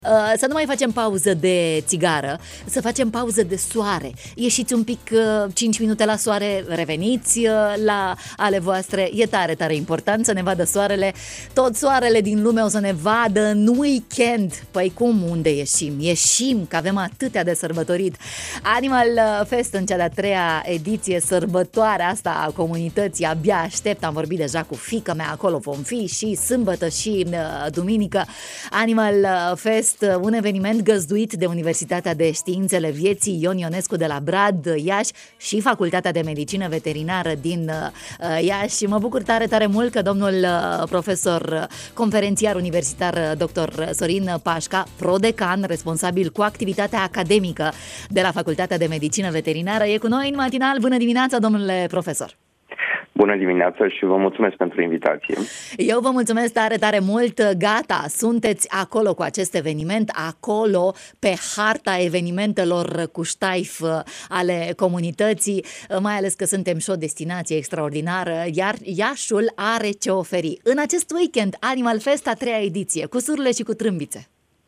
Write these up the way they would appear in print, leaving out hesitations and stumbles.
Să nu mai facem pauză de țigară, să facem pauză de soare. Ieșiți un pic 5 minute la soare, reveniți la ale voastre. E tare, tare important să ne vadă soarele. Tot soarele din lume o să ne vadă în weekend. Păi cum, unde ieșim? Ieșim, că avem atâtea de sărbătorit. Animal Fest în cea de-a 3-a ediție, sărbătoarea asta a comunității. Abia aștept, am vorbit deja cu fiica mea, acolo vom fi și sâmbătă și duminică. Animal Fest, un eveniment găzduit de Universitatea de Științele Vieții Ion Ionescu de la Brad, Iași și Facultatea de Medicină Veterinară din Iași. Mă bucur tare, tare mult că domnul profesor conferențiar universitar dr. Sorin Pașca, prodecan, responsabil cu activitatea academică de la Facultatea de Medicină Veterinară, e cu noi în matinal. Bună dimineața, domnule profesor! Bună dimineața și vă mulțumesc pentru invitație. Eu vă mulțumesc tare, tare mult. Gata, sunteți acolo cu acest eveniment, acolo pe harta evenimentelor cu ștaif ale comunității, mai ales că suntem și o destinație extraordinară, iar Iașul are ce oferi. În acest weekend, Animal Fest, a 3-a ediție, cu surle și cu trâmbițe.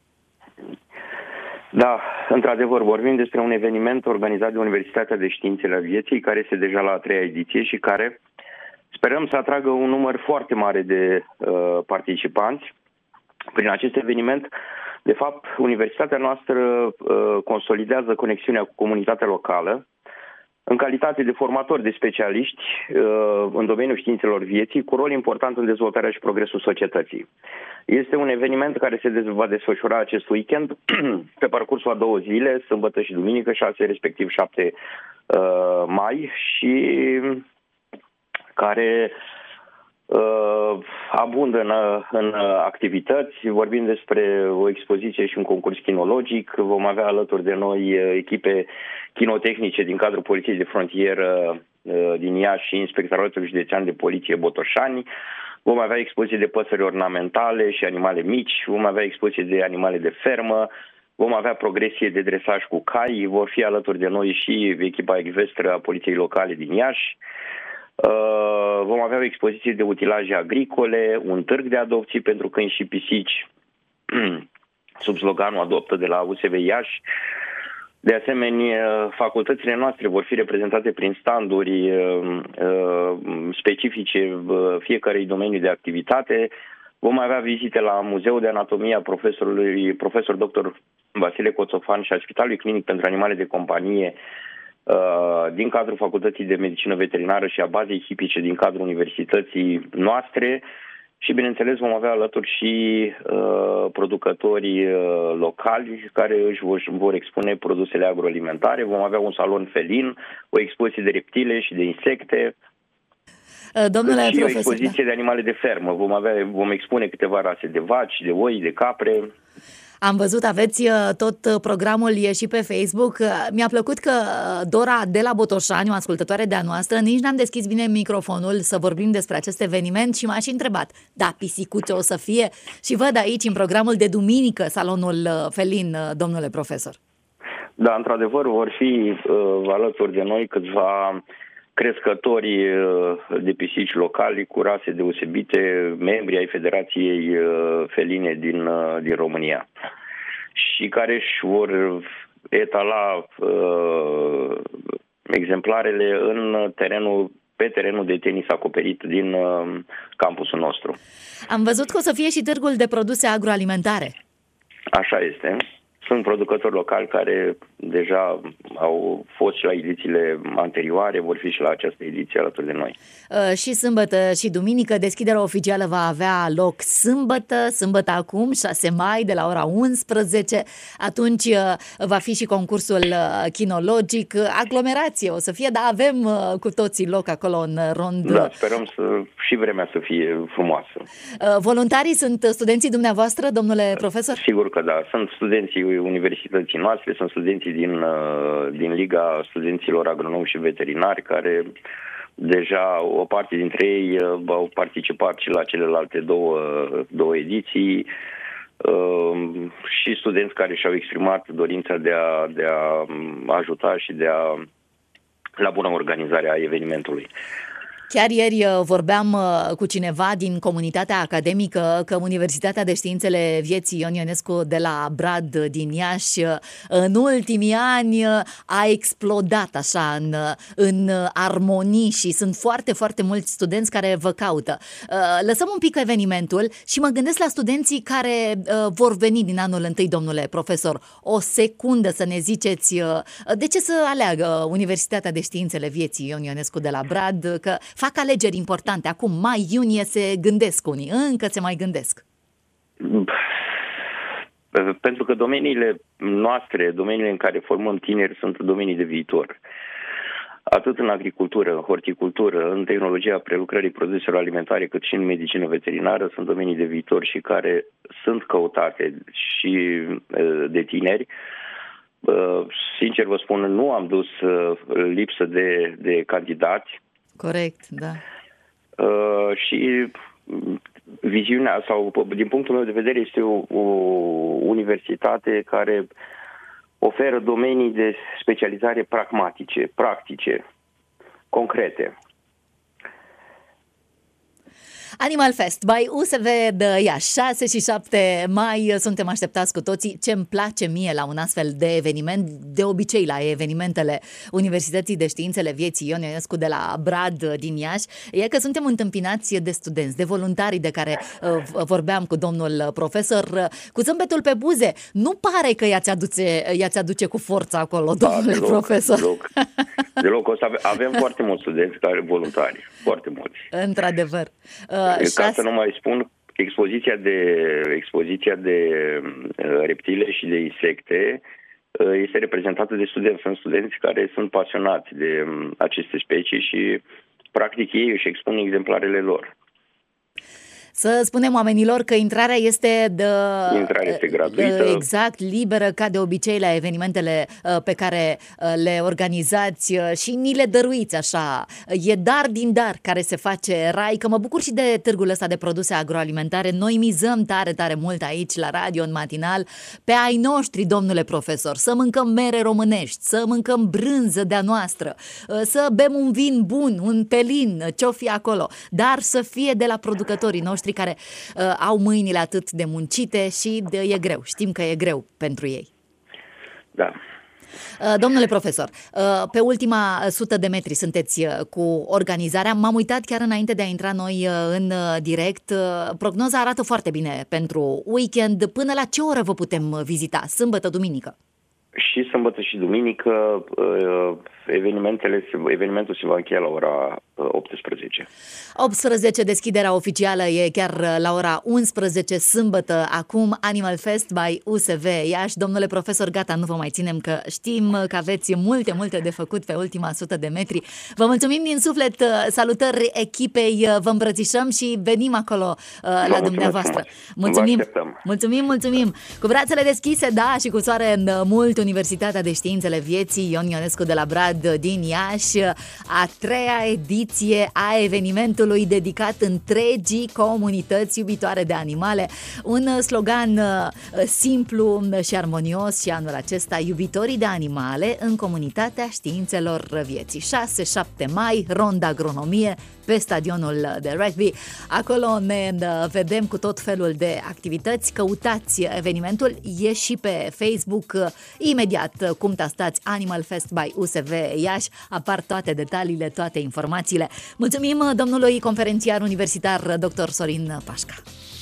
Da, într-adevăr, vorbim despre un eveniment organizat de Universitatea de Științele Vieții, care este deja la a 3-a ediție și care sperăm să atragă un număr foarte mare de participanți. Prin acest eveniment, de fapt, universitatea noastră consolidează conexiunea cu comunitatea locală în calitate de formatori de specialiști în domeniul științelor vieții, cu rol important în dezvoltarea și progresul societății. Este un eveniment care se va desfășura acest weekend pe parcursul a 2 zile, sâmbătă și duminică, 6 respectiv 7 mai, și care abundă în activități. Vorbim despre o expoziție și un concurs kinologic. Vom avea alături de noi echipe kinotehnice din cadrul Poliției de Frontieră din Iași și Inspectoratul Județean de Poliție Botoșani. Vom avea expoziție de păsări ornamentale și animale mici. Vom avea expoziție de animale de fermă. Vom avea progresie de dresaj cu cai. Vor fi alături de noi și echipa ecvestră a Poliției Locale din Iași. Vom avea o expoziție de utilaje agricole, un târg de adopții pentru câini și pisici sub sloganul Adoptă de la USV Iași. De asemenea, facultățile noastre vor fi reprezentate prin standuri specifice fiecărui domeniu de activitate. Vom avea vizite la Muzeul de Anatomie a profesor dr. Vasile Coțofan și a Spitalului Clinic pentru Animale de Companie din cadrul Facultății de Medicină Veterinară și a bazei hipice din cadrul universității noastre și, bineînțeles, vom avea alături și producători locali care își vor expune produsele agroalimentare. Vom avea un salon felin, o expoziție de reptile și de insecte, domnule și profesor, o expoziție de animale de fermă. Vom expune câteva rase de vaci, de oi, de capre. Am văzut, aveți tot programul, e și pe Facebook. Mi-a plăcut că Dora de la Botoșani, o ascultătoare de-a noastră, nici n-am deschis bine microfonul să vorbim despre acest eveniment și m-a și întrebat, da, pisicuțe o să fie? Și văd aici, în programul de duminică, salonul felin, domnule profesor. Da, într-adevăr, vor fi alături de noi câțiva crescători de pisici locali cu rase deosebite, membri ai Federației Feline din România și care își vor etala exemplarele pe terenul de tenis acoperit din campusul nostru. Am văzut că o să fie și târgul de produse agroalimentare. Așa este. Sunt producători locali care deja au fost și la edițiile anterioare, vor fi și la această ediție alături de noi. Și sâmbătă și duminică, deschiderea oficială va avea loc sâmbătă acum, 6 mai, de la ora 11. Atunci va fi și concursul kinologic, aglomerație o să fie, dar avem cu toții loc acolo în rond. Da, sperăm și vremea să fie frumoasă. Voluntarii sunt studenții dumneavoastră, domnule profesor? Sigur că da, sunt studenții universității noastre, sunt studenții din Liga Studenților Agronomi și Veterinari, care deja o parte dintre ei au participat și la celelalte două ediții, și studenți care și-au exprimat dorința de a ajuta și la bună organizare a evenimentului. Chiar ieri vorbeam cu cineva din comunitatea academică că Universitatea de Științele Vieții Ion Ionescu de la Brad din Iași în ultimii ani a explodat așa în armonii și sunt foarte, foarte mulți studenți care vă caută. Lăsăm un pic evenimentul și mă gândesc la studenții care vor veni din anul întâi, domnule profesor. O secundă să ne ziceți de ce să aleagă Universitatea de Științele Vieții Ion Ionescu de la Brad, că fac alegeri importante. Acum, mai-iunie se gândesc unii, încă se mai gândesc. Pentru că domeniile noastre, domeniile în care formăm tineri, sunt domenii de viitor. Atât în agricultură, în horticultură, în tehnologia prelucrării produselor alimentare, cât și în medicină veterinară, sunt domenii de viitor și care sunt căutate și de tineri. Sincer vă spun, nu am dus lipsă de candidați. Corect, da. Și viziunea, sau din punctul meu de vedere, este o universitate care oferă domenii de specializare pragmatice, practice, concrete. Animal Fest by USV de Iași, 6 și 7 mai, suntem așteptați cu toții. Ce-mi place mie la un astfel de eveniment, de obicei la evenimentele Universității de Științele Vieții Ion Ionescu de la Brad din Iași, e că suntem întâmpinați de studenți, de voluntari de care vorbeam cu domnul profesor, cu zâmbetul pe buze. Nu pare că i-ați aduce cu forța acolo, domnule profesor. Deloc. O să avem foarte mulți studenți care voluntari, foarte mulți. Într-adevăr. Ca să nu mai spun, expoziția de reptile și de insecte este reprezentată de studenți. Sunt studenți care sunt pasionați de aceste specii și practic ei își expun exemplarele lor. Să spunem oamenilor că intrarea este gratuită. Exact, liberă, ca de obicei la evenimentele pe care le organizați și ni le dăruiți așa. E dar din dar care se face rai, că mă bucur și de târgul ăsta de produse agroalimentare. Noi mizăm tare, tare mult aici la radio, în matinal, pe ai noștri, domnule profesor, să mâncăm mere românești, să mâncăm brânză de-a noastră, să bem un vin bun, un pelin, ce-o fi acolo, dar să fie de la producătorii noștri care au mâinile atât de muncite și e greu. Știm că e greu pentru ei. Da. Domnule profesor, pe ultima 100 de metri sunteți cu organizarea. M-am uitat chiar înainte de a intra noi în direct. Prognoza arată foarte bine pentru weekend. Până la ce oră vă putem vizita? Sâmbătă, duminică? Și sâmbătă și duminică evenimentul se va încheia la ora 18. 18, deschiderea oficială e chiar la ora 11 sâmbătă. Acum Animal Fest by USV Iași. Domnule profesor, gata, nu vă mai ținem, că știm că aveți multe de făcut pe ultima 100 de metri. Vă mulțumim din suflet, salutări echipei, vă îmbrățișăm și venim acolo la dumneavoastră. Mulțumim. Cu brațele deschise, da, și cu soare mult, Universitatea de Științele Vieții Ion Ionescu de la Brad din Iași, a 3-a ediție a evenimentului dedicat întregii comunități iubitoare de animale. Un slogan simplu și armonios și anul acesta: iubitorii de animale în Comunitatea Științelor Vieții. 6-7 mai, ronda agronomie pe stadionul de rugby. Acolo ne vedem cu tot felul de activități. Căutați evenimentul, e și pe Facebook. Imediat cum tastați Animal Fest by USV Iași, apar toate detaliile, toate informațiile. Mulțumim domnului conferențiar universitar dr. Sorin Pașca.